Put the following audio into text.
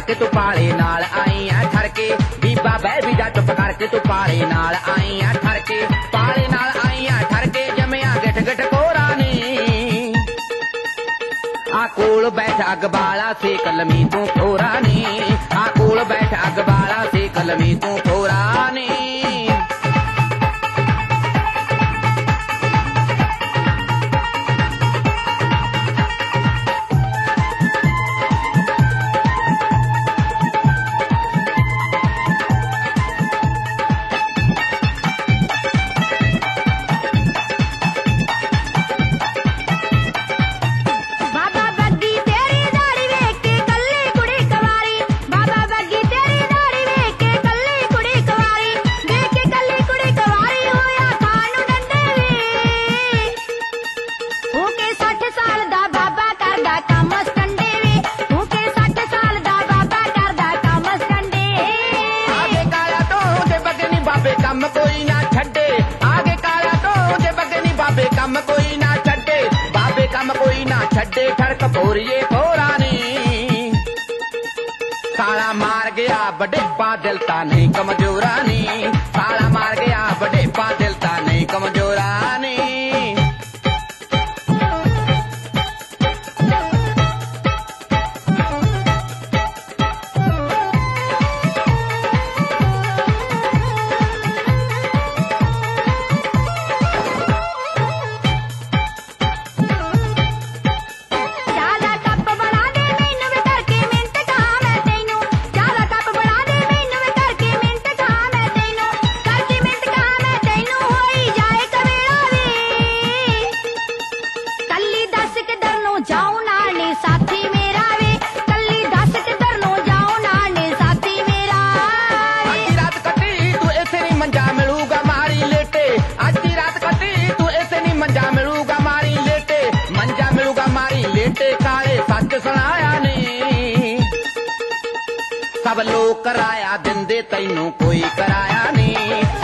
करके तू पाले नाल आई है ठर के बीबा बह भी जा चुप करके तू पाले नाल आई है ठर के पाले नाल आई है ठर के जमिया गिठ गिठ कोरा नी आ कोल बैठ अग बाला से कलमी तू खोरा नी आ कोल बैठ अग बाला से कलमी तू खोरा नी कोई ना छड्डे आगे काला तो जे बगनी बाबे कम कोई ना छड्डे बाबे कम कोई ना छड्डे ठड़क पोरिए पोरानी साला मार गया बड़े बादलता नहीं कमजोरानी साला मार गया बड़े बादलता नहीं कमजोरानी सब लोग कराया दिंदे तैनू कोई कराया नहीं